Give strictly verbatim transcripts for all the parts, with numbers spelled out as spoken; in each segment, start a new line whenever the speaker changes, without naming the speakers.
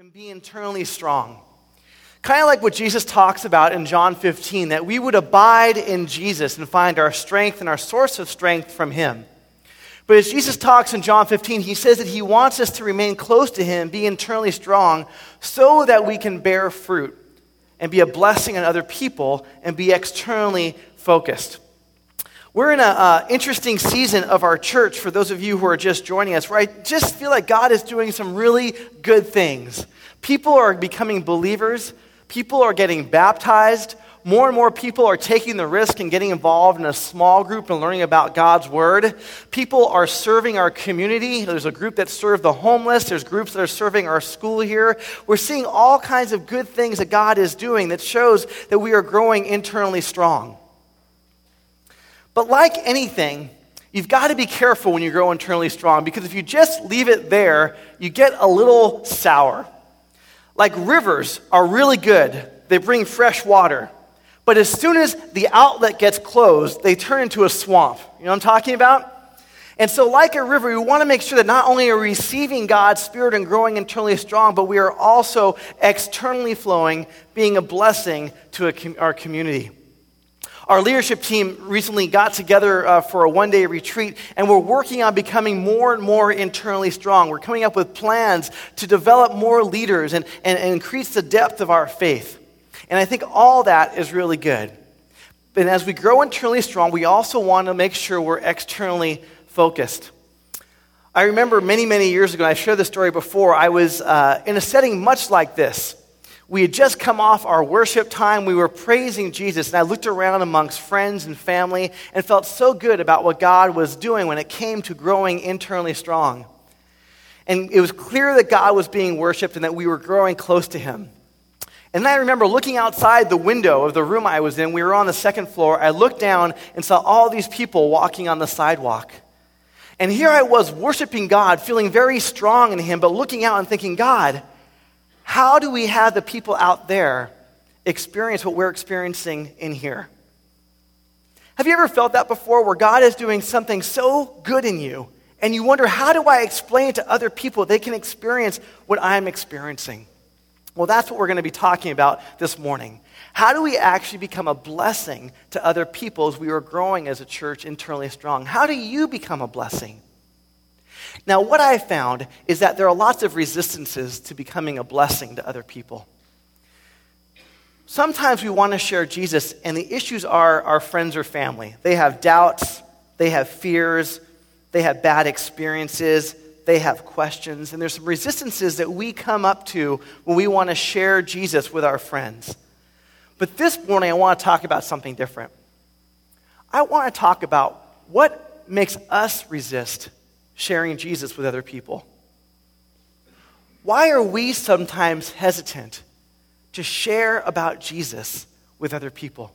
and be internally strong. Kind of like what Jesus talks about in John fifteen, that we would abide in Jesus and find our strength and our source of strength from him. But as Jesus talks in John fifteen, he says that he wants us to remain close to him, be internally strong, so that we can bear fruit and be a blessing on other people and be externally focused. We're in an uh, interesting season of our church, for those of you who are just joining us, where I just feel like God is doing some really good things. People are becoming believers. People are getting baptized. More and more people are taking the risk and getting involved in a small group and learning about God's word. People are serving our community. There's a group that serves the homeless. There's groups that are serving our school here. We're seeing all kinds of good things that God is doing that shows that we are growing internally strong. But like anything, you've got to be careful when you grow internally strong, because if you just leave it there, you get a little sour. Like rivers are really good. They bring fresh water. But as soon as the outlet gets closed, they turn into a swamp. You know what I'm talking about? And so like a river, we want to make sure that not only are we receiving God's Spirit and growing internally strong, but we are also externally flowing, being a blessing to a, our community. Our leadership team recently got together uh, for a one-day retreat, and we're working on becoming more and more internally strong. We're coming up with plans to develop more leaders and, and, and increase the depth of our faith. And I think all that is really good. But as we grow internally strong, we also want to make sure we're externally focused. I remember many, many years ago, and I've shared this story before, I was uh, in a setting much like this. We had just come off our worship time. We were praising Jesus, and I looked around amongst friends and family and felt so good about what God was doing when it came to growing internally strong. And it was clear that God was being worshiped and that we were growing close to him. And then I remember looking outside the window of the room I was in. We were on the second floor. I looked down and saw all these people walking on the sidewalk. And here I was worshiping God, feeling very strong in him, but looking out and thinking, God, how do we have the people out there experience what we're experiencing in here? Have you ever felt that before, where God is doing something so good in you, and you wonder, how do I explain it to other people they can experience what I'm experiencing? Well, that's what we're going to be talking about this morning. How do we actually become a blessing to other people as we are growing as a church internally strong? How do you become a blessing? Now, what I found is that there are lots of resistances to becoming a blessing to other people. Sometimes we want to share Jesus, and the issues are our friends or family. They have doubts, they have fears, they have bad experiences, they have questions, and there's some resistances that we come up to when we want to share Jesus with our friends. But this morning, I want to talk about something different. I want to talk about what makes us resist sharing Jesus with other people. Why are we sometimes hesitant to share about Jesus with other people?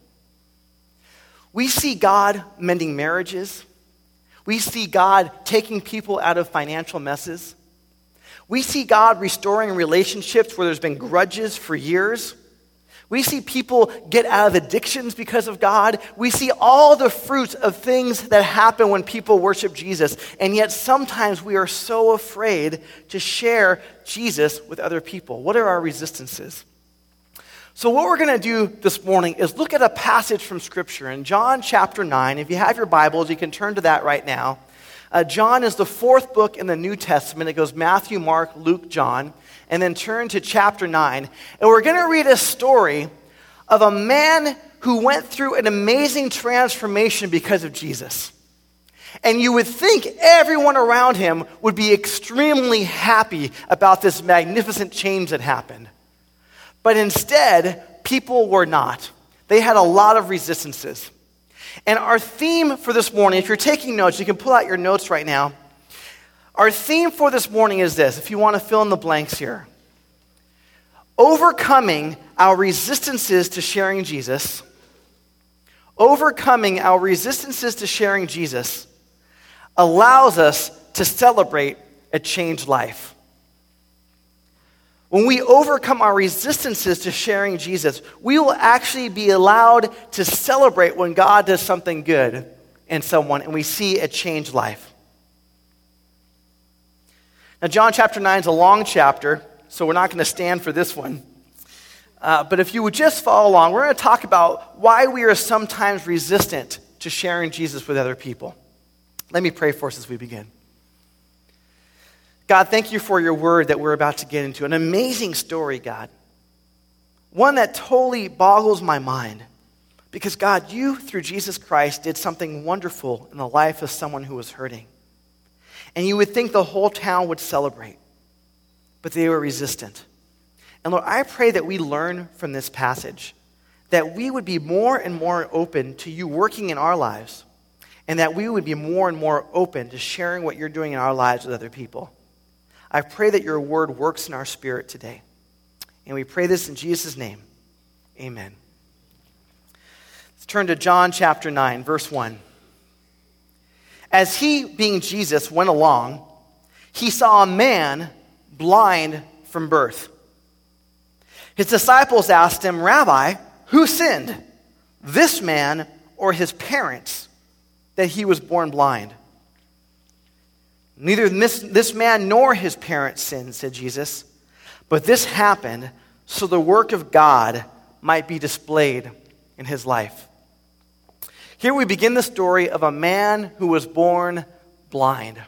We see God mending marriages. We see God taking people out of financial messes. We see God restoring relationships where there's been grudges for years. We see people get out of addictions because of God. We see all the fruits of things that happen when people worship Jesus. And yet sometimes we are so afraid to share Jesus with other people. What are our resistances? So what we're going to do this morning is look at a passage from Scripture in John chapter nine. If you have your Bibles, you can turn to that right now. Uh, John is the fourth book in the New Testament. It goes Matthew, Mark, Luke, John. And then turn to chapter nine. And we're going to read a story of a man who went through an amazing transformation because of Jesus. And you would think everyone around him would be extremely happy about this magnificent change that happened. But instead, people were not. They had a lot of resistances. And our theme for this morning, if you're taking notes, you can pull out your notes right now. Our theme for this morning is this, if you want to fill in the blanks here. Overcoming our resistances to sharing Jesus. Overcoming our resistances to sharing Jesus allows us to celebrate a changed life. When we overcome our resistances to sharing Jesus, we will actually be allowed to celebrate when God does something good in someone and we see a changed life. Now, John chapter nine is a long chapter, so we're not going to stand for this one. Uh, but if you would just follow along, we're going to talk about why we are sometimes resistant to sharing Jesus with other people. Let me pray for us as we begin. God, thank you for your word that we're about to get into. An amazing story, God. One that totally boggles my mind. Because, God, you, through Jesus Christ, did something wonderful in the life of someone who was hurting. And you would think the whole town would celebrate. But they were resistant. And Lord, I pray that we learn from this passage that we would be more and more open to you working in our lives, and that we would be more and more open to sharing what you're doing in our lives with other people. I pray that your word works in our spirit today. And we pray this in Jesus' name. Amen. Let's turn to John chapter nine, verse one. As he, being Jesus, went along, he saw a man blind from birth. His disciples asked him, Rabbi, who sinned, this man or his parents, that he was born blind? Neither this, this man nor his parents sinned, said Jesus, but this happened so the work of God might be displayed in his life. Here we begin the story of a man who was born blind.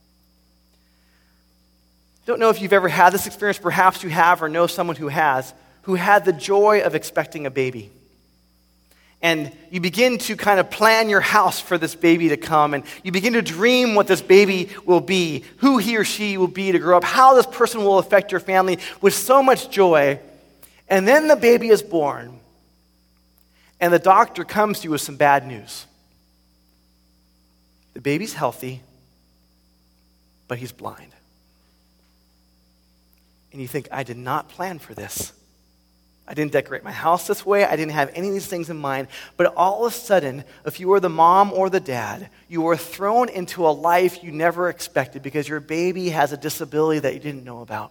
Don't know if you've ever had this experience. Perhaps you have or know someone who has, who had the joy of expecting a baby. And you begin to kind of plan your house for this baby to come, and you begin to dream what this baby will be, who he or she will be to grow up, how this person will affect your family with so much joy. And then the baby is born, and the doctor comes to you with some bad news. The baby's healthy, but he's blind. And you think, I did not plan for this. I didn't decorate my house this way. I didn't have any of these things in mind. But all of a sudden, if you were the mom or the dad, you were thrown into a life you never expected because your baby has a disability that you didn't know about.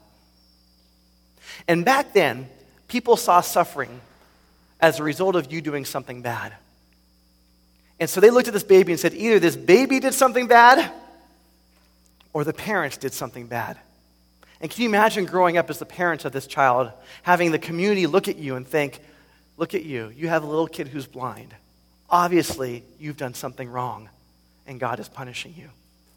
And back then, people saw suffering as a result of you doing something bad. And so they looked at this baby and said, either this baby did something bad or the parents did something bad. And can you imagine growing up as the parents of this child, having the community look at you and think, look at you, you have a little kid who's blind. Obviously, you've done something wrong, and God is punishing you.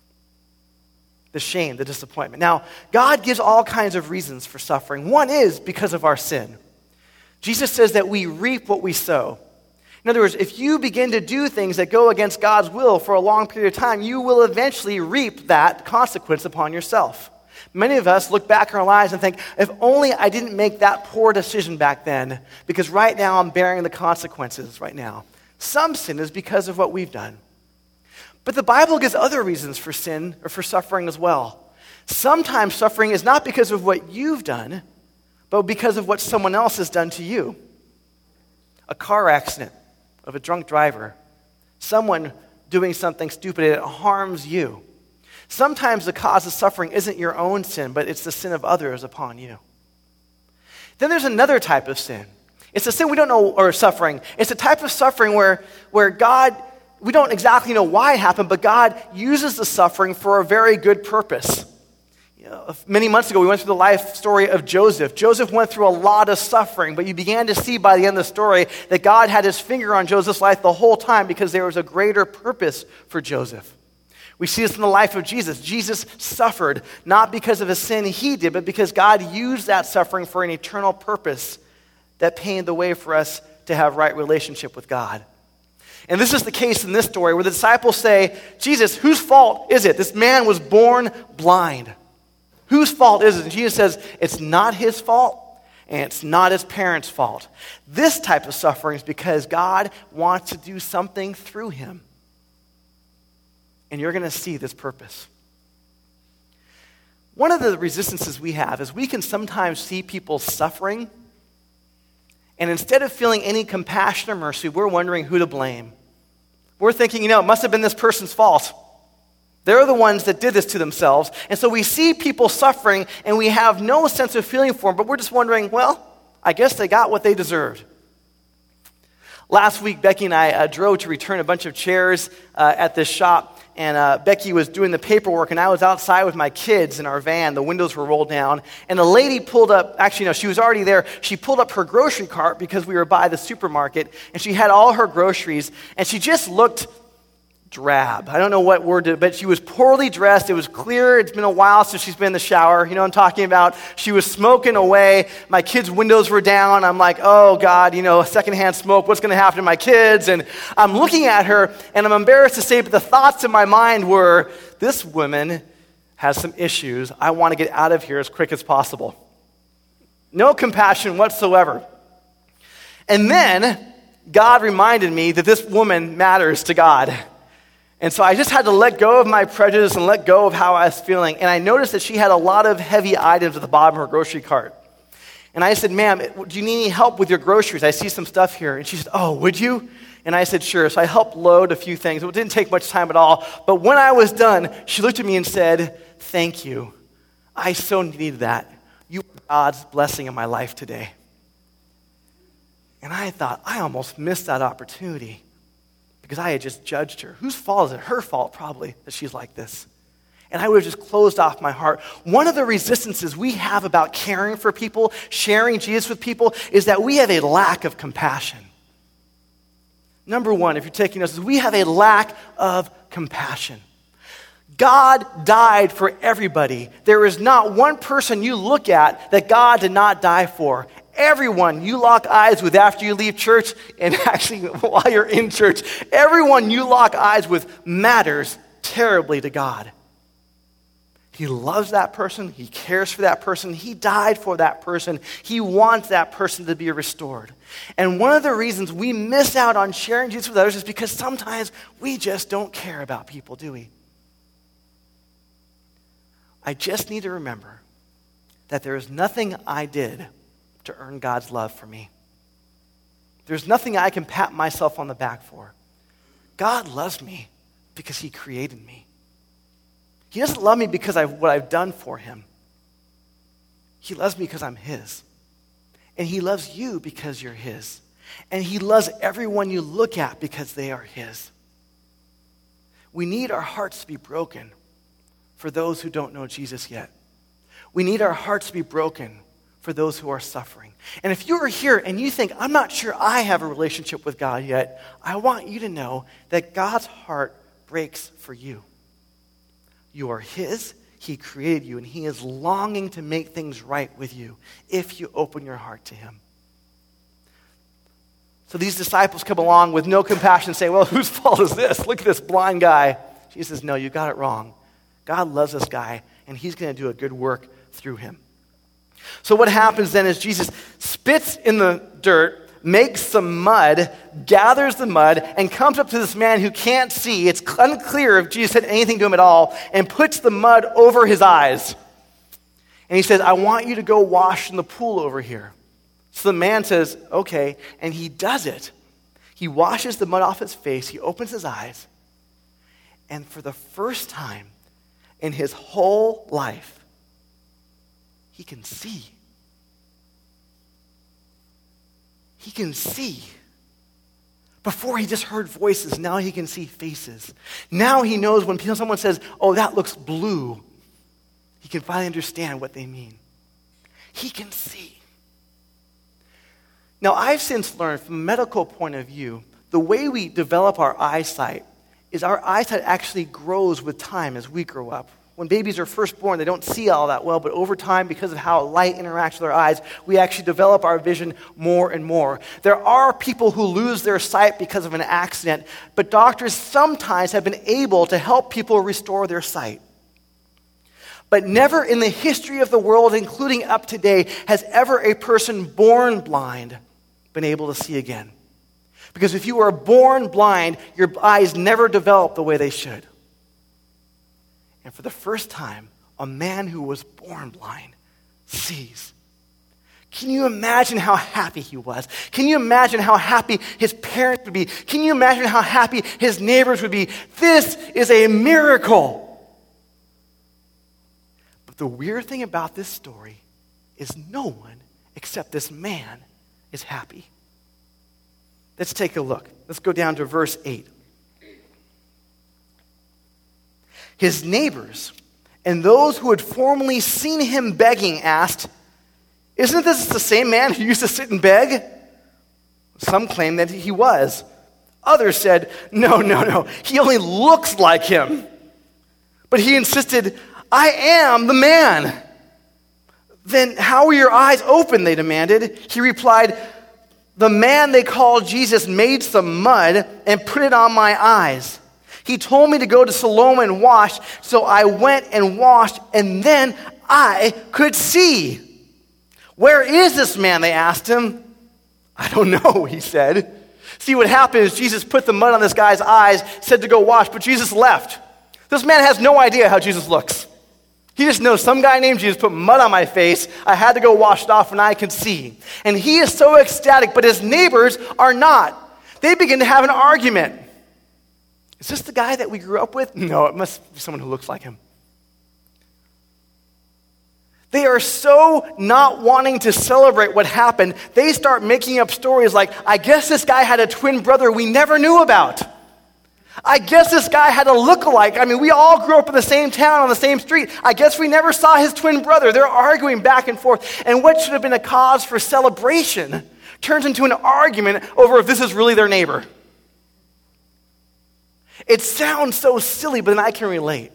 The shame, the disappointment. Now, God gives all kinds of reasons for suffering. One is because of our sin. Jesus says that we reap what we sow. In other words, if you begin to do things that go against God's will for a long period of time, you will eventually reap that consequence upon yourself. Many of us look back in our lives and think, if only I didn't make that poor decision back then, because right now I'm bearing the consequences right now. Some sin is because of what we've done. But the Bible gives other reasons for sin or for suffering as well. Sometimes suffering is not because of what you've done, but because of what someone else has done to you. A car accident of a drunk driver, someone doing something stupid that harms you. Sometimes the cause of suffering isn't your own sin, but it's the sin of others upon you. Then there's another type of sin. It's a sin we don't know, or suffering. It's a type of suffering where, where God, we don't exactly know why it happened, but God uses the suffering for a very good purpose. You know, many months ago, we went through the life story of Joseph. Joseph went through a lot of suffering, but you began to see by the end of the story that God had his finger on Joseph's life the whole time because there was a greater purpose for Joseph. We see this in the life of Jesus. Jesus suffered not because of a sin he did, but because God used that suffering for an eternal purpose that paved the way for us to have right relationship with God. And this is the case in this story where the disciples say, Jesus, whose fault is it? This man was born blind. Whose fault is it? And Jesus says, it's not his fault and it's not his parents' fault. This type of suffering is because God wants to do something through him. And you're going to see this purpose. One of the resistances we have is we can sometimes see people suffering, and instead of feeling any compassion or mercy, we're wondering who to blame. We're thinking, you know, it must have been this person's fault. They're the ones that did this to themselves. And so we see people suffering, and we have no sense of feeling for them, but we're just wondering, well, I guess they got what they deserved. Last week, Becky and I uh, drove to return a bunch of chairs uh, at this shop. and uh, Becky was doing the paperwork, and I was outside with my kids in our van. The windows were rolled down, and a lady pulled up, actually, no, she was already there. She pulled up her grocery cart because we were by the supermarket, and she had all her groceries, and she just looked drab. I don't know what word to, but she was poorly dressed. It was clear. It's been a while since she's been in the shower. You know what I'm talking about? She was smoking away. My kids' windows were down. I'm like, oh God, you know, secondhand smoke. What's going to happen to my kids? And I'm looking at her, and I'm embarrassed to say, but the thoughts in my mind were, this woman has some issues. I want to get out of here as quick as possible. No compassion whatsoever. And then God reminded me that this woman matters to God. And so I just had to let go of my prejudice and let go of how I was feeling. And I noticed that she had a lot of heavy items at the bottom of her grocery cart. And I said, ma'am, do you need any help with your groceries? I see some stuff here. And she said, oh, would you? And I said, sure. So I helped load a few things. It didn't take much time at all. But when I was done, she looked at me and said, thank you. I so needed that. You are God's blessing in my life today. And I thought, I almost missed that opportunity, because I had just judged her. Whose fault is it? Her fault, probably, that she's like this. And I would have just closed off my heart. One of the resistances we have about caring for people, sharing Jesus with people, is that we have a lack of compassion. Number one, if you're taking notes, is we have a lack of compassion. God died for everybody. There is not one person you look at that God did not die for. Everyone you lock eyes with after you leave church, and actually while you're in church, everyone you lock eyes with matters terribly to God. He loves that person. He cares for that person. He died for that person. He wants that person to be restored. And one of the reasons we miss out on sharing Jesus with others is because sometimes we just don't care about people, do we? I just need to remember that there is nothing I did to earn God's love for me. There's nothing I can pat myself on the back for. God loves me because he created me. He doesn't love me because of what I've done for him. He loves me because I'm his. And he loves you because you're his. And he loves everyone you look at because they are his. We need our hearts to be broken for those who don't know Jesus yet. We need our hearts to be broken for those who are suffering. And if you are here and you think, I'm not sure I have a relationship with God yet, I want you to know that God's heart breaks for you. You are his, he created you, and he is longing to make things right with you if you open your heart to him. So these disciples come along with no compassion and say, well, whose fault is this? Look at this blind guy. Jesus says, no, you got it wrong. God loves this guy, and he's going to do a good work through him. So what happens then is Jesus spits in the dirt, makes some mud, gathers the mud, and comes up to this man who can't see. It's unclear if Jesus said anything to him at all, and puts the mud over his eyes. And he says, I want you to go wash in the pool over here. So the man says, okay, and he does it. He washes the mud off his face, he opens his eyes, and for the first time in his whole life, he can see. He can see. Before he just heard voices, now he can see faces. Now he knows when someone says, oh, that looks blue, he can finally understand what they mean. He can see. Now, I've since learned from a medical point of view, the way we develop our eyesight is our eyesight actually grows with time as we grow up. When babies are first born, they don't see all that well, but over time, because of how light interacts with our eyes, we actually develop our vision more and more. There are people who lose their sight because of an accident, but doctors sometimes have been able to help people restore their sight. But never in the history of the world, including up to today, has ever a person born blind been able to see again. Because if you are born blind, your eyes never develop the way they should. And for the first time, a man who was born blind sees. Can you imagine how happy he was? Can you imagine how happy his parents would be? Can you imagine how happy his neighbors would be? This is a miracle. But the weird thing about this story is no one except this man is happy. Let's take a look. Let's go down to verse eight. His neighbors and those who had formerly seen him begging asked, "Isn't this the same man who used to sit and beg?" Some claimed that he was. Others said, "No, no, no, he only looks like him." But he insisted, "I am the man." "Then how were your eyes open?" they demanded. He replied, "The man they called Jesus made some mud and put it on my eyes. He told me to go to Siloam and wash, so I went and washed, and then I could see." "Where is this man?" they asked him. "I don't know," he said. See, what happened is Jesus put the mud on this guy's eyes, said to go wash, but Jesus left. This man has no idea how Jesus looks. He just knows some guy named Jesus put mud on my face. I had to go wash it off and I can see. And he is so ecstatic, but his neighbors are not. They begin to have an argument. "Is this the guy that we grew up with?" "No, it must be someone who looks like him." They are so not wanting to celebrate what happened, they start making up stories like, "I guess this guy had a twin brother we never knew about. I guess this guy had a look-alike. I mean, we all grew up in the same town on the same street. I guess we never saw his twin brother." They're arguing back and forth. And what should have been a cause for celebration turns into an argument over if this is really their neighbor. It sounds so silly, but then I can relate.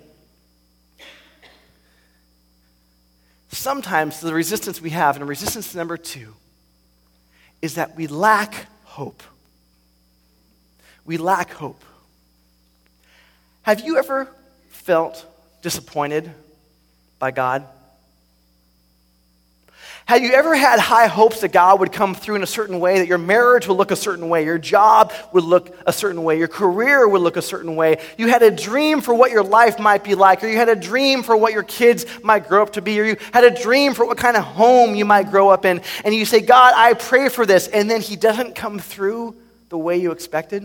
Sometimes the resistance we have, and resistance number two, is that we lack hope. We lack hope. Have you ever felt disappointed by God? Have you ever had high hopes that God would come through in a certain way, that your marriage would look a certain way, your job would look a certain way, your career would look a certain way? You had a dream for what your life might be like, or you had a dream for what your kids might grow up to be, or you had a dream for what kind of home you might grow up in, and you say, "God, I pray for this," and then he doesn't come through the way you expected?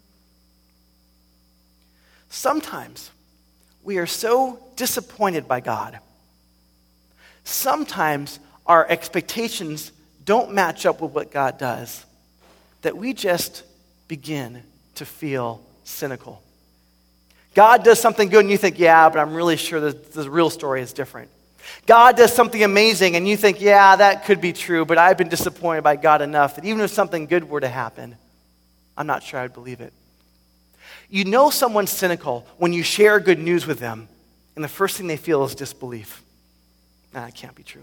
Sometimes we are so disappointed by God. Sometimes our expectations don't match up with what God does, that we just begin to feel cynical. God does something good and you think, "Yeah, but I'm really sure that the real story is different." God does something amazing and you think, "Yeah, that could be true, but I've been disappointed by God enough that even if something good were to happen, I'm not sure I'd believe it." You know someone's cynical when you share good news with them, and the first thing they feel is disbelief. Nah, it can't be true.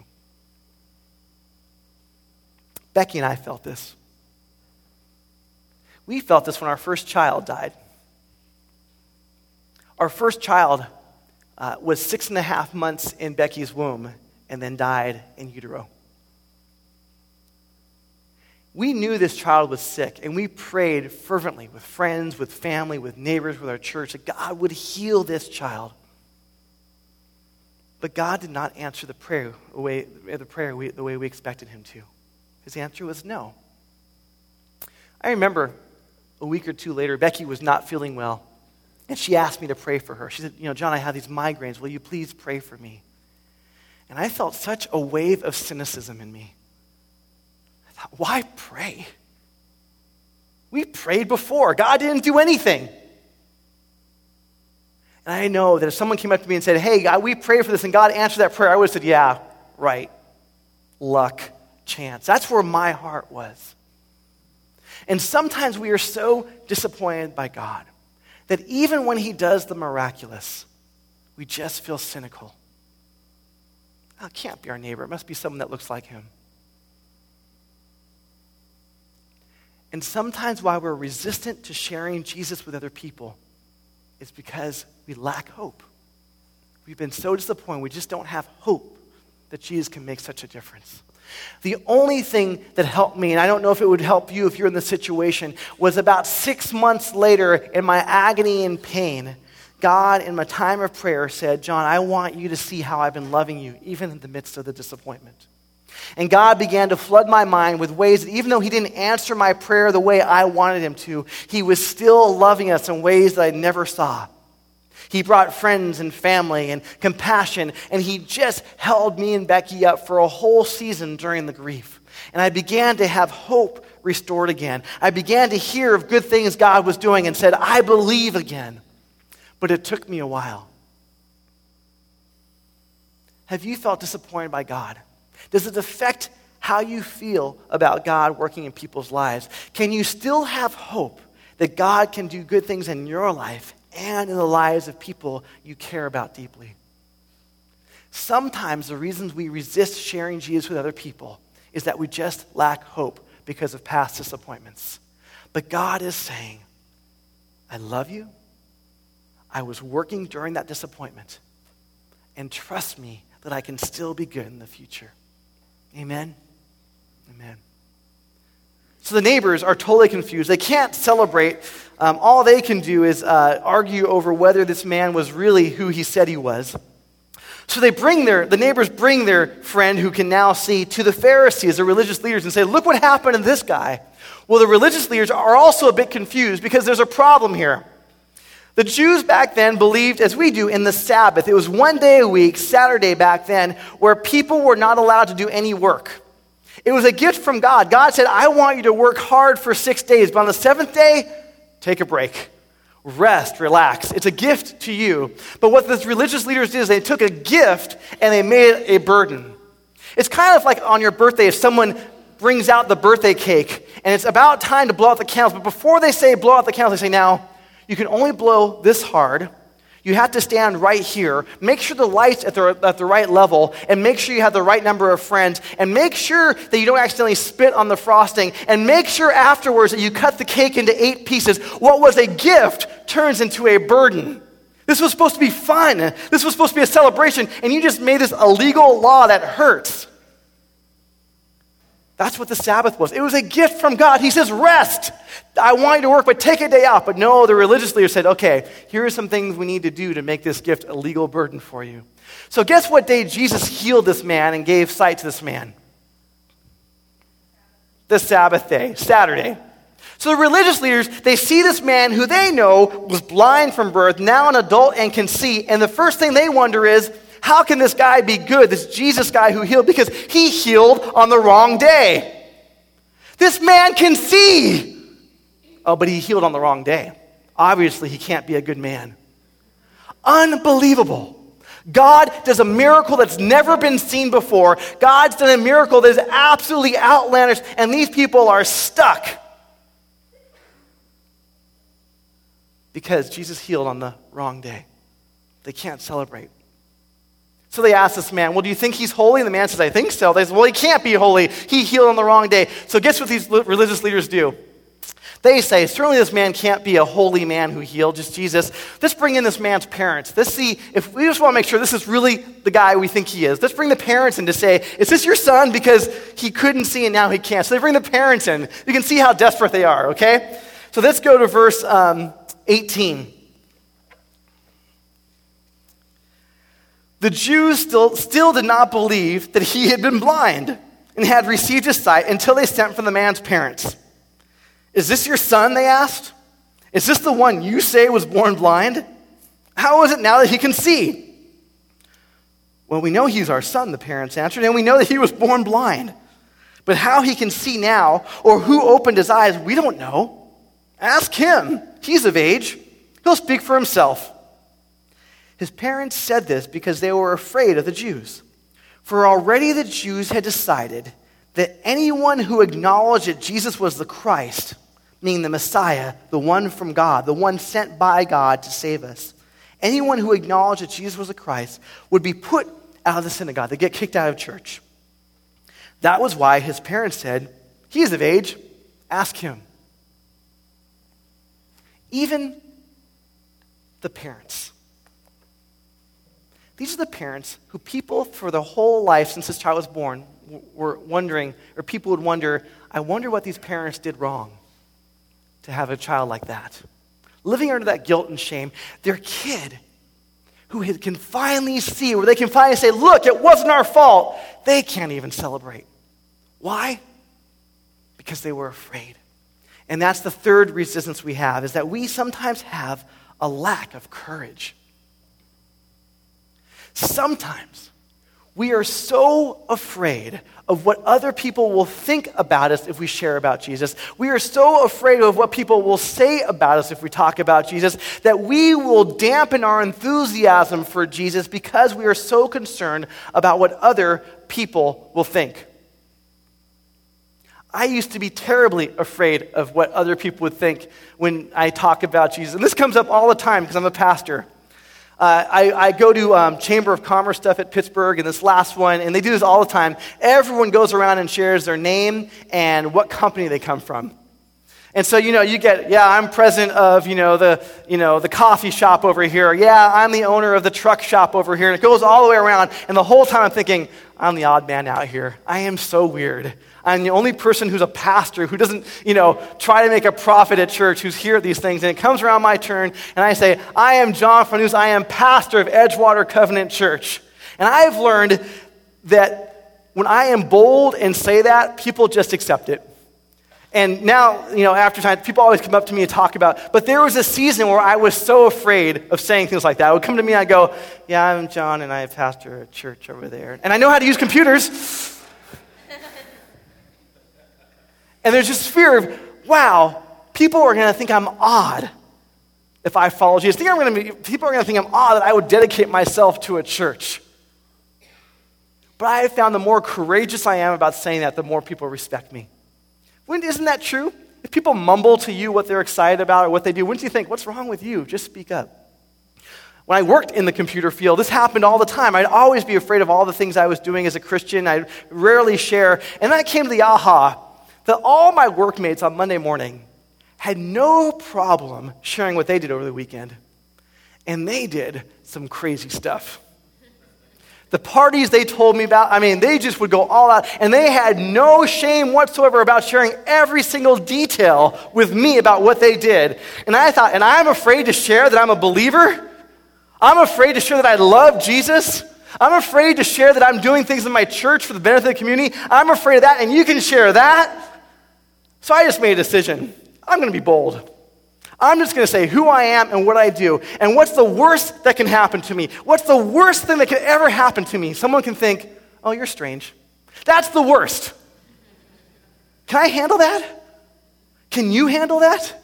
Becky and I felt this. We felt this when our first child died. Our first child uh, was six and a half months in Becky's womb and then died in utero. We knew this child was sick, and we prayed fervently with friends, with family, with neighbors, with our church, that God would heal this child. But God did not answer the prayer the way, the prayer we, the way we expected him to. His answer was no. I remember a week or two later, Becky was not feeling well, and she asked me to pray for her. She said, "You know, John, I have these migraines. Will you please pray for me?" And I felt such a wave of cynicism in me. I thought, why pray? We prayed before. God didn't do anything. And I know that if someone came up to me and said, "Hey, God, we prayed for this and God answered that prayer," I would have said, "Yeah, right. Luck, chance." That's where my heart was. And sometimes we are so disappointed by God that even when he does the miraculous, we just feel cynical. Oh, it can't be our neighbor. It must be someone that looks like him. And sometimes why we're resistant to sharing Jesus with other people is because we lack hope. We've been so disappointed, we just don't have hope that Jesus can make such a difference. The only thing that helped me, and I don't know if it would help you if you're in this situation, was about six months later in my agony and pain, God, in my time of prayer, said, "John, I want you to see how I've been loving you, even in the midst of the disappointment." And God began to flood my mind with ways that even though he didn't answer my prayer the way I wanted him to, he was still loving us in ways that I never saw. He brought friends and family and compassion, and he just held me and Becky up for a whole season during the grief. And I began to have hope restored again. I began to hear of good things God was doing and said, "I believe again." But it took me a while. have you felt disappointed by God? Does it affect how you feel about God working in people's lives? Can you still have hope that God can do good things in your life and in the lives of people you care about deeply? Sometimes the reasons we resist sharing Jesus with other people is that we just lack hope because of past disappointments. But God is saying, I love you. I was working during that disappointment. And trust me that I can still be good in the future. Amen? Amen. So the neighbors are totally confused. They can't celebrate. Um, all they can do is uh, argue over whether this man was really who he said he was. So they bring their, the neighbors bring their friend who can now see to the Pharisees, the religious leaders, and say, look what happened to this guy. Well, the religious leaders are also a bit confused because there's a problem here. The Jews back then believed, as we do, in the Sabbath. It was one day a week, Saturday back then, where people were not allowed to do any work. It was a gift from God. God said, I want you to work hard for six days, but on the seventh day, take a break. Rest, relax. It's a gift to you. But what the religious leaders did is they took a gift and they made it a burden. It's kind of like on your birthday if someone brings out the birthday cake and it's about time to blow out the candles. But before they say blow out the candles, they say, now, you can only blow this hard. You have to stand right here. Make sure the light's at the, at the right level, and make sure you have the right number of friends, and make sure that you don't accidentally spit on the frosting, and make sure afterwards that you cut the cake into eight pieces. What was a gift turns into a burden. This was supposed to be fun. This was supposed to be a celebration, and you just made this a legal law that hurts. That's what the Sabbath was. It was a gift from God. He says, rest. I want you to work, but take a day off. But no, the religious leaders said, okay, here are some things we need to do to make this gift a legal burden for you. So guess what day Jesus healed this man and gave sight to this man? The Sabbath day, Saturday. So the religious leaders, they see this man who they know was blind from birth, now an adult and can see. And the first thing they wonder is, how can this guy be good, this Jesus guy who healed? Because he healed on the wrong day. This man can see. Oh, but he healed on the wrong day. Obviously, he can't be a good man. Unbelievable. God does a miracle that's never been seen before. God's done a miracle that is absolutely outlandish, and these people are stuck. Because Jesus healed on the wrong day. They can't celebrate. So they ask this man, well, do you think he's holy? And the man says, I think so. They say, well, he can't be holy. He healed on the wrong day. So guess what these religious leaders do? They say, certainly this man can't be a holy man who healed, just Jesus. Let's bring in this man's parents. Let's see, if we just want to make sure this is really the guy we think he is. Let's bring the parents in to say, is this your son? Because he couldn't see and now he can't. So they bring the parents in. You can see how desperate they are, okay? So let's go to verse um, eighteen. The Jews still, still did not believe that he had been blind and had received his sight until they sent for the man's parents. Is this your son, they asked? Is this the one you say was born blind? How is it now that he can see? Well, we know he's our son, the parents answered, and we know that he was born blind. But how he can see now, or who opened his eyes, we don't know. Ask him. He's of age. He'll speak for himself. His parents said this because they were afraid of the Jews. For already the Jews had decided that anyone who acknowledged that Jesus was the Christ, meaning the Messiah, the one from God, the one sent by God to save us, anyone who acknowledged that Jesus was the Christ would be put out of the synagogue. They'd get kicked out of church. That was why his parents said, he is of age, ask him. Even the parents. These are the parents who people for their whole life since this child was born were wondering, or people would wonder, I wonder what these parents did wrong to have a child like that. Living under that guilt and shame, their kid who can finally see, where they can finally say, look, it wasn't our fault, they can't even celebrate. Why? Because they were afraid. And that's the third resistance we have, is that we sometimes have a lack of courage. Sometimes We are so afraid of what other people will think about us if we share about Jesus. We are so afraid of what people will say about us if we talk about Jesus that we will dampen our enthusiasm for Jesus because we are so concerned about what other people will think. I used to be terribly afraid of what other people would think when I talk about Jesus. And this comes up all the time because I'm a pastor. Uh, I, I go to um, Chamber of Commerce stuff at Pittsburgh, and this last one, and they do this all the time. Everyone goes around and shares their name and what company they come from. And so, you know, you get, yeah, I'm president of, you know, the, you know, the coffee shop over here. Yeah, I'm the owner of the truck shop over here. And it goes all the way around. And the whole time I'm thinking, I'm the odd man out here. I am so weird. I'm the only person who's a pastor who doesn't, you know, try to make a profit at church, who's here at these things. And it comes around my turn, and I say, I am John Farnooze. I am pastor of Edgewater Covenant Church. And I've learned that when I am bold and say that, people just accept it. And now, you know, after time, people always come up to me and talk about, but there was a season where I was so afraid of saying things like that. I would come to me and I'd go, yeah, I'm John, and I pastor a church over there. And I know how to use computers. And there's just fear of, wow, people are going to think I'm odd if I follow Jesus. Think I'm going to be, people are going to think I'm odd that I would dedicate myself to a church. But I have found the more courageous I am about saying that, the more people respect me. When, isn't that true? If people mumble to you what they're excited about or what they do, wouldn't you think, what's wrong with you? Just speak up. When I worked in the computer field, this happened all the time. I'd always be afraid of all the things I was doing as a Christian. I'd rarely share. And then I came to the aha that all my workmates on Monday morning had no problem sharing what they did over the weekend. And they did some crazy stuff. The parties they told me about, I mean, they just would go all out, and they had no shame whatsoever about sharing every single detail with me about what they did. And I thought, and I'm afraid to share that I'm a believer? I'm afraid to share that I love Jesus? I'm afraid to share that I'm doing things in my church for the benefit of the community? I'm afraid of that, and you can share that? So I just made a decision. I'm going to be bold. I'm just going to say who I am and what I do. And what's the worst that can happen to me? What's the worst thing that could ever happen to me? Someone can think, oh, you're strange. That's the worst. Can I handle that? Can you handle that?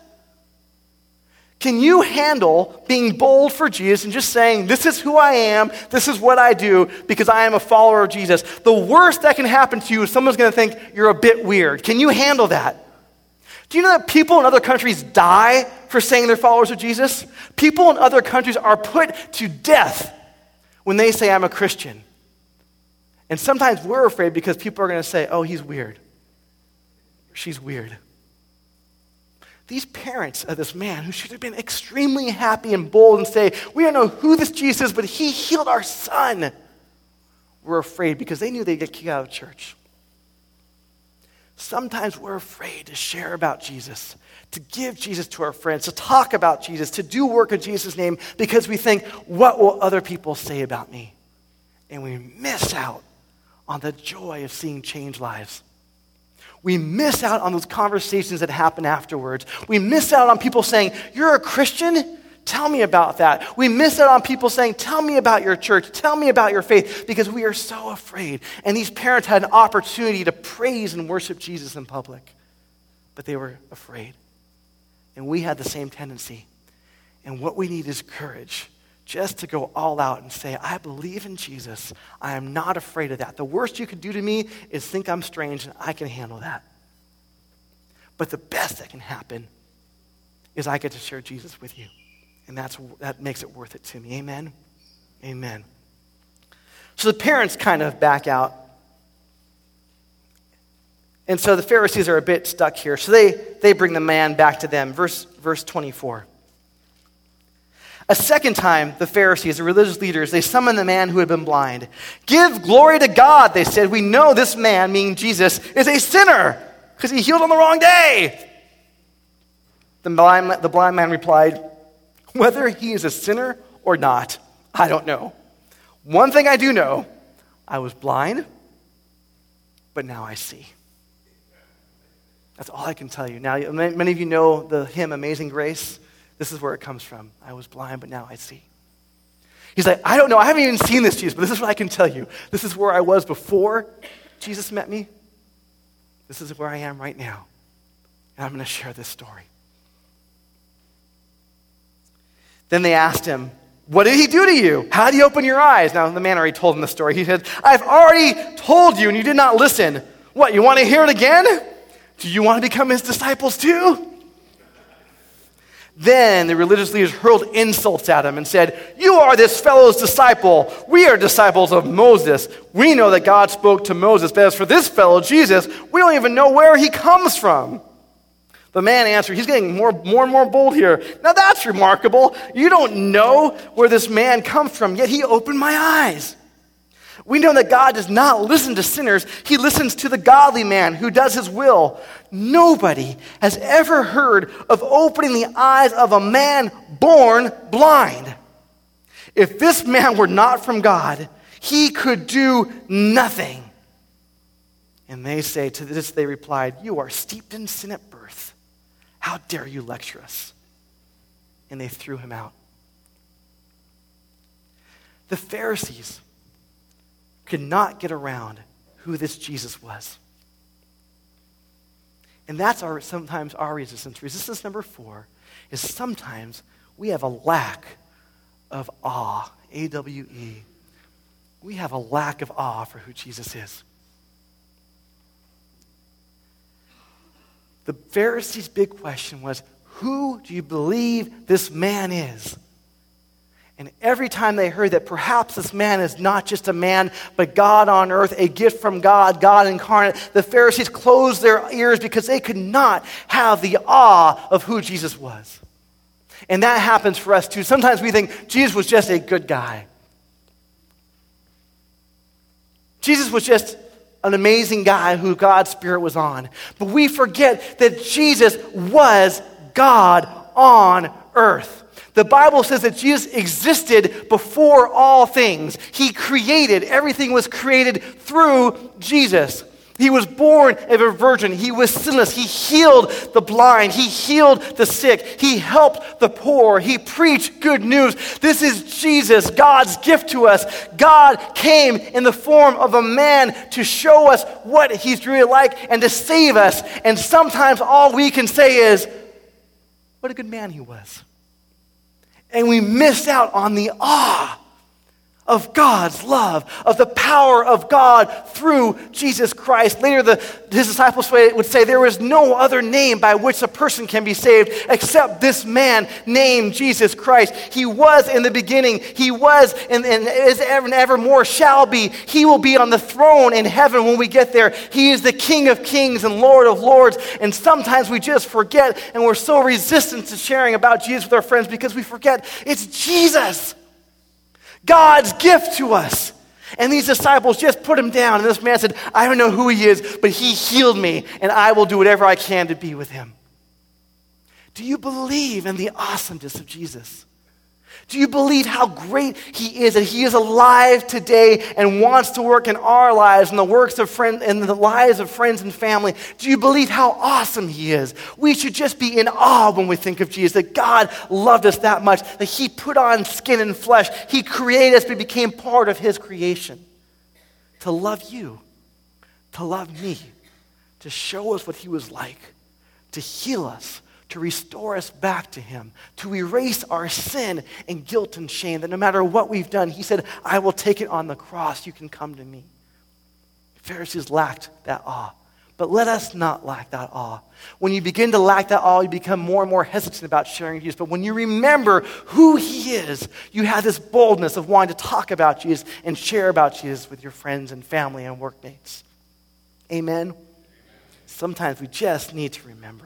Can you handle being bold for Jesus and just saying, this is who I am, this is what I do, because I am a follower of Jesus? The worst that can happen to you is someone's going to think you're a bit weird. Can you handle that? Do you know that people in other countries die for saying they're followers of Jesus? People in other countries are put to death when they say, I'm a Christian. And sometimes we're afraid because people are going to say, oh, he's weird. She's weird. These parents of this man who should have been extremely happy and bold and say, we don't know who this Jesus is, but he healed our son, were afraid because they knew they'd get kicked out of church. Sometimes we're afraid to share about Jesus, to give Jesus to our friends, to talk about Jesus, to do work in Jesus' name because we think, what will other people say about me? And we miss out on the joy of seeing change lives. We miss out on those conversations that happen afterwards. We miss out on people saying, you're a Christian? Tell me about that. We miss out on people saying, tell me about your church. Tell me about your faith, because we are so afraid. And these parents had an opportunity to praise and worship Jesus in public, but they were afraid. And we had the same tendency. And what we need is courage, just to go all out and say, I believe in Jesus. I am not afraid of that. The worst you could do to me is think I'm strange, and I can handle that. But the best that can happen is I get to share Jesus with you. And that's that makes it worth it to me. Amen? Amen. So the parents kind of back out. And so the Pharisees are a bit stuck here. So they, they bring the man back to them. Verse, verse twenty-four. A second time, the Pharisees, the religious leaders, they summoned the man who had been blind. Give glory to God, they said. We know this man, meaning Jesus, is a sinner because he healed on the wrong day. The blind, the blind man replied, whether he is a sinner or not, I don't know. One thing I do know, I was blind, but now I see. That's all I can tell you. Now, many of you know the hymn, Amazing Grace. This is where it comes from. I was blind, but now I see. He's like, I don't know. I haven't even seen this Jesus, but this is what I can tell you. This is where I was before Jesus met me. This is where I am right now. And I'm going to share this story. Then they asked him, what did he do to you? How did he open your eyes? Now, the man already told him the story. He said, I've already told you and you did not listen. What, you want to hear it again? Do you want to become his disciples too? Then the religious leaders hurled insults at him and said, you are this fellow's disciple. We are disciples of Moses. We know that God spoke to Moses. But as for this fellow, Jesus, we don't even know where he comes from. The man answered, he's getting more, more and more bold here. Now that's remarkable. You don't know where this man comes from, yet he opened my eyes. We know that God does not listen to sinners. He listens to the godly man who does his will. Nobody has ever heard of opening the eyes of a man born blind. If this man were not from God, he could do nothing. And they say, to this they replied, you are steeped in sin at birth. How dare you lecture us? And they threw him out. The Pharisees could not get around who this Jesus was. And that's our sometimes our resistance. Resistance number four is sometimes we have a lack of awe, A W E. We have a lack of awe for who Jesus is. The Pharisees' big question was, who do you believe this man is? And every time they heard that perhaps this man is not just a man, but God on earth, a gift from God, God incarnate, the Pharisees closed their ears because they could not have the awe of who Jesus was. And that happens for us too. Sometimes we think Jesus was just a good guy. Jesus was just an amazing guy who God's Spirit was on. But we forget that Jesus was God on earth. The Bible says that Jesus existed before all things. He created. Everything was created through Jesus. He was born of a virgin. He was sinless. He healed the blind. He healed the sick. He helped the poor. He preached good news. This is Jesus, God's gift to us. God came in the form of a man to show us what he's really like and to save us. And sometimes all we can say is, what a good man he was. And we miss out on the awe of God's love, of the power of God through Jesus Christ. Later, the, his disciples would say, there is no other name by which a person can be saved except this man named Jesus Christ. He was in the beginning. He was and, and is ever and evermore shall be. He will be on the throne in heaven when we get there. He is the King of kings and Lord of lords. And sometimes we just forget, and we're so resistant to sharing about Jesus with our friends because we forget it's Jesus. God's gift to us. And these disciples just put him down. And this man said, I don't know who he is, but he healed me, and I will do whatever I can to be with him. Do you believe in the awesomeness of Jesus? Do you believe how great he is, that he is alive today and wants to work in our lives and the works of friends and the lives of friends and family? Do you believe how awesome he is? We should just be in awe when we think of Jesus, that God loved us that much, that he put on skin and flesh. He created us, but became part of his creation. To love you, to love me, to show us what he was like, to heal us, to restore us back to him, to erase our sin and guilt and shame, that no matter what we've done, he said, I will take it on the cross. You can come to me. The Pharisees lacked that awe. But let us not lack that awe. When you begin to lack that awe, you become more and more hesitant about sharing Jesus. But when you remember who he is, you have this boldness of wanting to talk about Jesus and share about Jesus with your friends and family and workmates. Amen? Sometimes we just need to remember.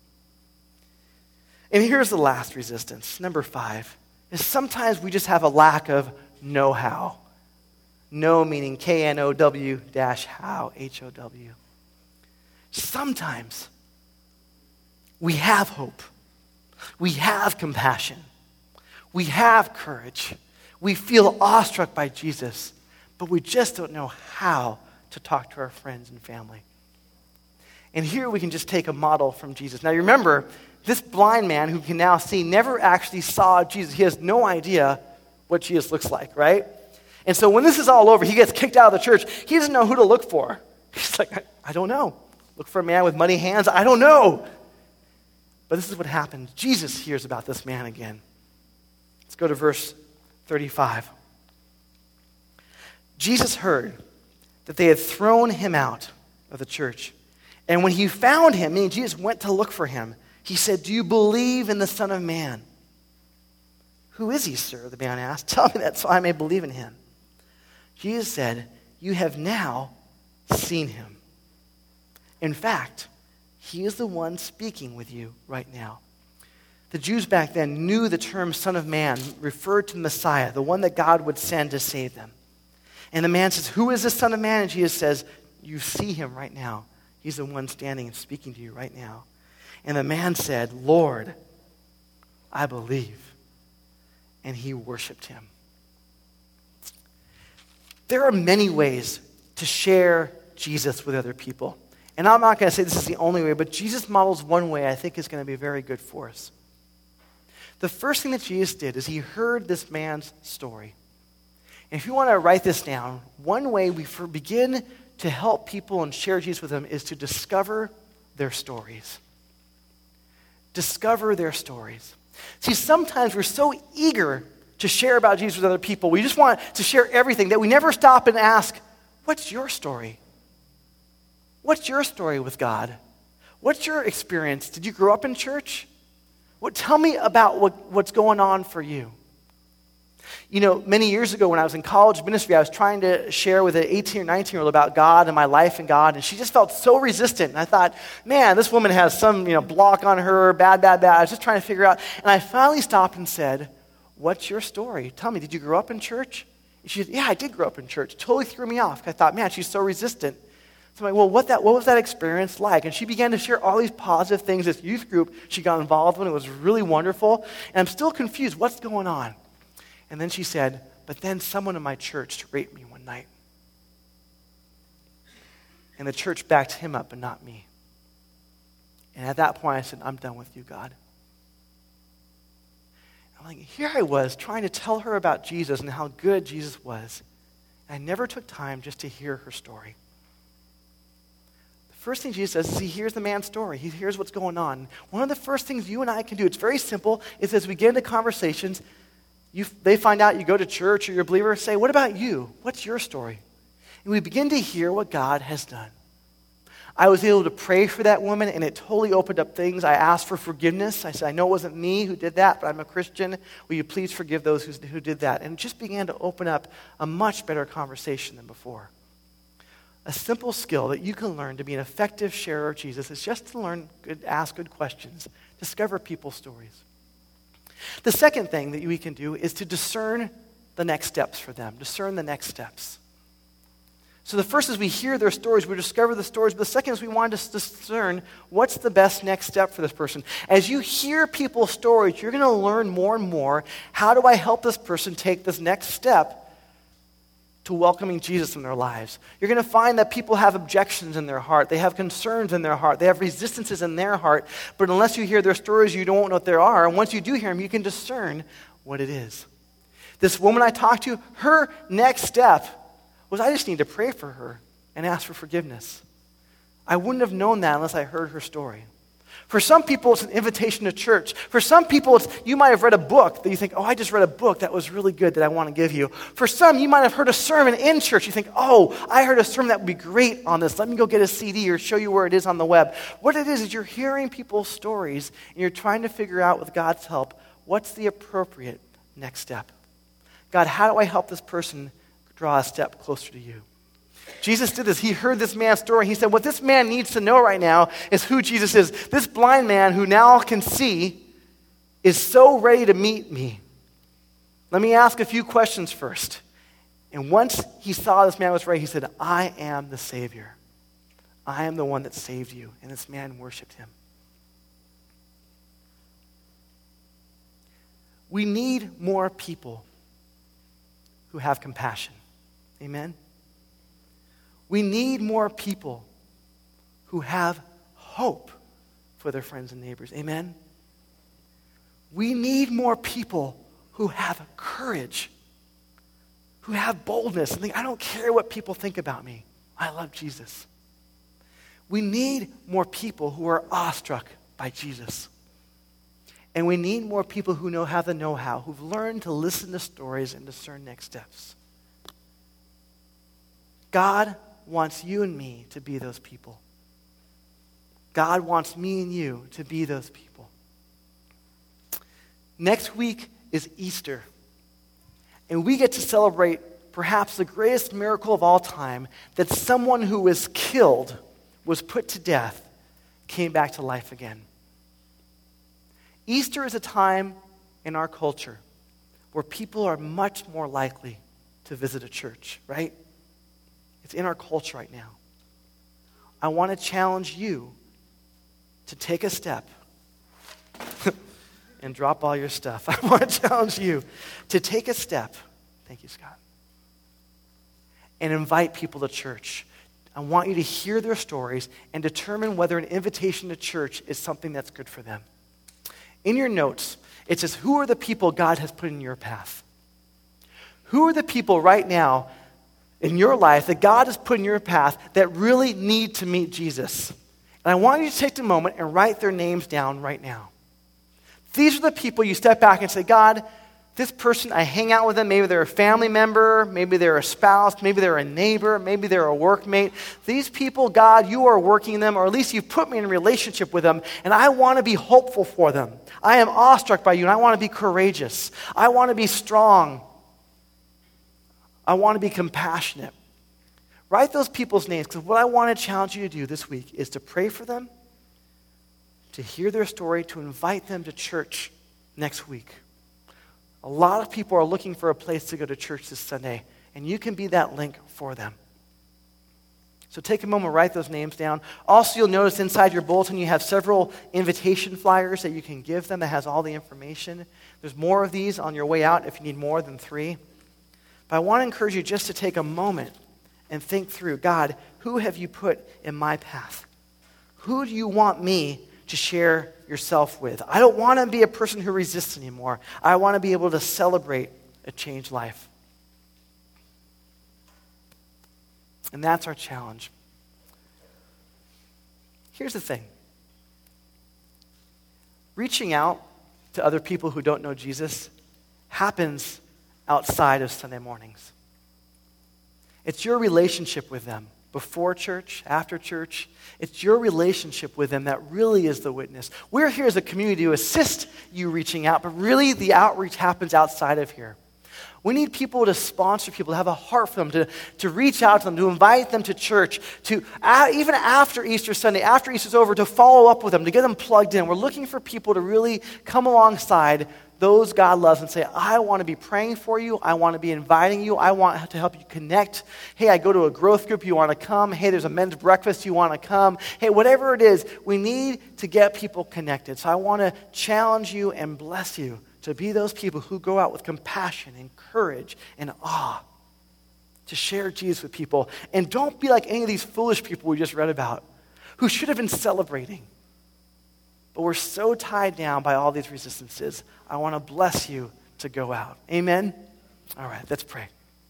And here's the last resistance, number five, is sometimes we just have a lack of know-how. Know meaning K N O W dash how, H O W. Sometimes we have hope. We have compassion. We have courage. We feel awestruck by Jesus, but we just don't know how to talk to our friends and family. And here we can just take a model from Jesus. Now remember, this blind man who can now see never actually saw Jesus. He has no idea what Jesus looks like, right? And so when this is all over, he gets kicked out of the church. He doesn't know who to look for. He's like, I, I don't know. Look for a man with muddy hands? I don't know. But this is what happens. Jesus hears about this man again. Let's go to verse thirty-five. Jesus heard that they had thrown him out of the church. And when he found him, meaning Jesus went to look for him, he said, do you believe in the Son of Man? Who is he, sir? The man asked. Tell me that so I may believe in him. Jesus said, you have now seen him. In fact, he is the one speaking with you right now. The Jews back then knew the term Son of Man referred to the Messiah, the one that God would send to save them. And the man says, who is the Son of Man? And Jesus says, you see him right now. He's the one standing and speaking to you right now. And the man said, Lord, I believe. And he worshiped him. There are many ways to share Jesus with other people. And I'm not going to say this is the only way, but Jesus models one way I think is going to be very good for us. The first thing that Jesus did is he heard this man's story. And if you want to write this down, one way we begin to help people and share Jesus with them is to discover their stories. Discover their stories. See, sometimes we're so eager to share about Jesus with other people. We just want to share everything that we never stop and ask, what's your story? What's your story with God? What's your experience? Did you grow up in church? What, tell me about what, what's going on for you. You know, many years ago when I was in college ministry, I was trying to share with an eighteen or nineteen-year-old about God and my life in God, and she just felt so resistant. And I thought, man, this woman has some, you know, block on her, bad, bad, bad. I was just trying to figure out. And I finally stopped and said, what's your story? Tell me, did you grow up in church? And she said, yeah, I did grow up in church. Totally threw me off. I thought, man, she's so resistant. So I'm like, well, what that what was that experience like? And she began to share all these positive things. This youth group she got involved in, it was really wonderful. And I'm still confused. What's going on? And then she said, but then someone in my church raped me one night. And the church backed him up and not me. And at that point I said, I'm done with you, God. I'm like, here I was trying to tell her about Jesus and how good Jesus was. And I never took time just to hear her story. First thing Jesus says is he hears the man's story. He hears what's going on. One of the first things you and I can do, it's very simple, is as we get into conversations, you, they find out you go to church or you're a believer, say, what about you? What's your story? And we begin to hear what God has done. I was able to pray for that woman, and it totally opened up things. I asked for forgiveness. I said, I know it wasn't me who did that, but I'm a Christian. Will you please forgive those who, who did that? And it just began to open up a much better conversation than before. A simple skill that you can learn to be an effective sharer of Jesus is just to learn, good, ask good questions, discover people's stories. The second thing that we can do is to discern the next steps for them, discern the next steps. So the first is we hear their stories, we discover the stories, but the second is we want to discern what's the best next step for this person. As you hear people's stories, you're going to learn more and more, how do I help this person take this next step to welcoming Jesus in their lives? You're going to find that people have objections in their heart. They have concerns in their heart. They have resistances in their heart. But unless you hear their stories, you don't know what they are. And once you do hear them, you can discern what it is. This woman I talked to, her next step was I just need to pray for her and ask for forgiveness. I wouldn't have known that unless I heard her story. For some people, it's an invitation to church. For some people, it's you might have read a book that you think, oh, I just read a book that was really good that I want to give you. For some, you might have heard a sermon in church. You think, oh, I heard a sermon that would be great on this. Let me go get a C D or show you where it is on the web. What it is is you're hearing people's stories and you're trying to figure out with God's help, what's the appropriate next step? God, how do I help this person draw a step closer to you? Jesus did this. He heard this man's story. He said, what this man needs to know right now is who Jesus is. This blind man who now can see is so ready to meet me. Let me ask a few questions first. And once he saw this man was ready, he said, I am the Savior. I am the one that saved you. And this man worshiped him. We need more people who have compassion. Amen? We need more people who have hope for their friends and neighbors. Amen? We need more people who have courage who have boldness and think, I don't care what people think about me. I love Jesus. We need more people who are awestruck by Jesus. And we need more people who know how the know-how, who've learned to listen to stories and discern next steps. God wants you and me to be those people. God wants me and you to be those people. Next week is Easter. And we get to celebrate perhaps the greatest miracle of all time, that someone who was killed, was put to death, came back to life again. Easter is a time in our culture where people are much more likely to visit a church, right? It's in our culture right now. I want to challenge you to take a step and drop all your stuff. I want to challenge you to take a step. Thank you, Scott. And invite people to church. I want you to hear their stories and determine whether an invitation to church is something that's good for them. In your notes, it says, who are the people God has put in your path? Who are the people right now in your life that God has put in your path that really need to meet Jesus? And I want you to take a moment and write their names down right now. These are the people you step back and say, God, this person, I hang out with them. Maybe they're a family member. Maybe they're a spouse. Maybe they're a neighbor. Maybe they're a workmate. These people, God, you are working them, or at least you've put me in a relationship with them, and I want to be hopeful for them. I am awestruck by you, and I want to be courageous. I want to be strong. I want to be compassionate. Write those people's names, because what I want to challenge you to do this week is to pray for them, to hear their story, to invite them to church next week. A lot of people are looking for a place to go to church this Sunday, and you can be that link for them. So take a moment, write those names down. Also, you'll notice inside your bulletin you have several invitation flyers that you can give them that has all the information. There's more of these on your way out if you need more than three. But I want to encourage you just to take a moment and think through, God, who have you put in my path? Who do you want me to share yourself with? I don't want to be a person who resists anymore. I want to be able to celebrate a changed life. And that's our challenge. Here's the thing. Reaching out to other people who don't know Jesus happens outside of Sunday mornings. It's your relationship with them. Before church, after church, it's your relationship with them that really is the witness. We're here as a community to assist you reaching out, but really the outreach happens outside of here. We need people to sponsor people, to have a heart for them, to, to reach out to them, to invite them to church, to uh, even after Easter Sunday, after Easter's over, to follow up with them, to get them plugged in. We're looking for people to really come alongside those God loves and say, I want to be praying for you. I want to be inviting you. I want to help you connect. Hey, I go to a growth group. You want to come? Hey, there's a men's breakfast. You want to come? Hey, whatever it is, we need to get people connected. So I want to challenge you and bless you to be those people who go out with compassion and courage and awe to share Jesus with people. And don't be like any of these foolish people we just read about who should have been celebrating. But we're so tied down by all these resistances. I want to bless you to go out. Amen? All right, let's pray.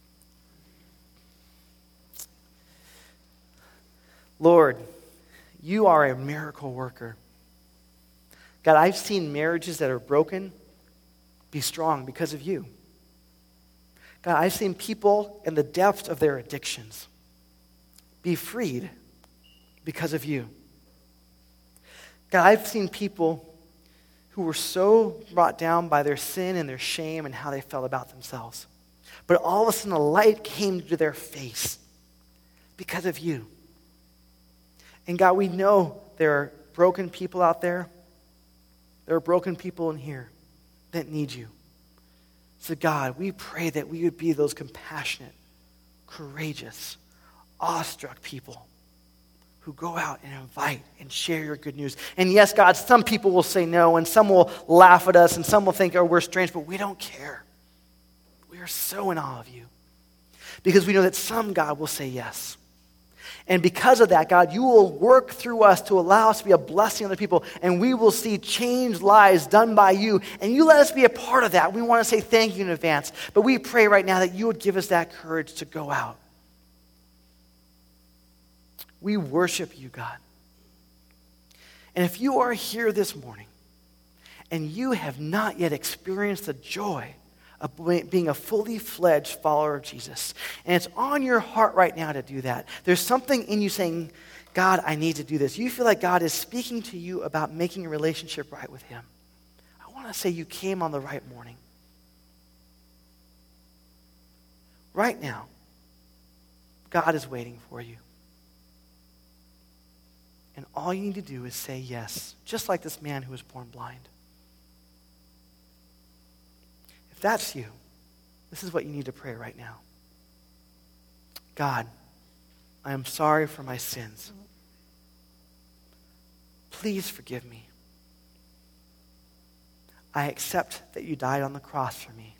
Lord, you are a miracle worker. God, I've seen marriages that are broken be strong because of you. God, I've seen people in the depths of their addictions be freed because of you. God, I've seen people who were so brought down by their sin and their shame and how they felt about themselves. But all of a sudden, a light came to their face because of you. And God, we know there are broken people out there. There are broken people in here that need you. So God, we pray that we would be those compassionate, courageous, awestruck people who go out and invite and share your good news. And yes, God, some people will say no, and some will laugh at us, and some will think, oh, we're strange, but we don't care. We are so in awe of you. Because we know that some, God, will say yes. And because of that, God, you will work through us to allow us to be a blessing on other people, and we will see changed lives done by you. And you let us be a part of that. We want to say thank you in advance. But we pray right now that you would give us that courage to go out. We worship you, God. And if you are here this morning and you have not yet experienced the joy of being a fully fledged follower of Jesus, and it's on your heart right now to do that, there's something in you saying, God, I need to do this. You feel like God is speaking to you about making a relationship right with him. I want to say you came on the right morning. Right now, God is waiting for you. And all you need to do is say yes, just like this man who was born blind. If that's you, this is what you need to pray right now. God, I am sorry for my sins. Please forgive me. I accept that you died on the cross for me.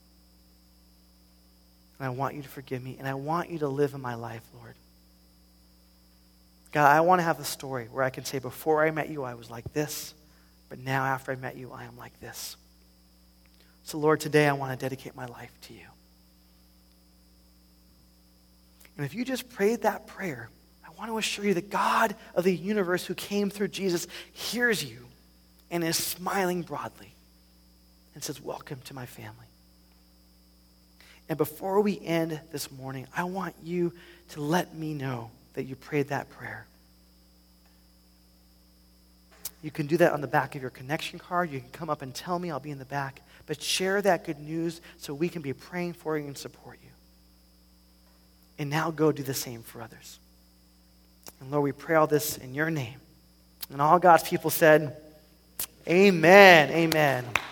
And I want you to forgive me, and I want you to live in my life, Lord. God, I want to have a story where I can say, before I met you, I was like this, but now after I met you, I am like this. So, Lord, today I want to dedicate my life to you. And if you just prayed that prayer, I want to assure you that God of the universe who came through Jesus hears you and is smiling broadly and says, welcome to my family. And before we end this morning, I want you to let me know that you prayed that prayer. You can do that on the back of your connection card. You can come up and tell me. I'll be in the back. But share that good news so we can be praying for you and support you. And now go do the same for others. And Lord, we pray all this in your name. And all God's people said, amen, amen.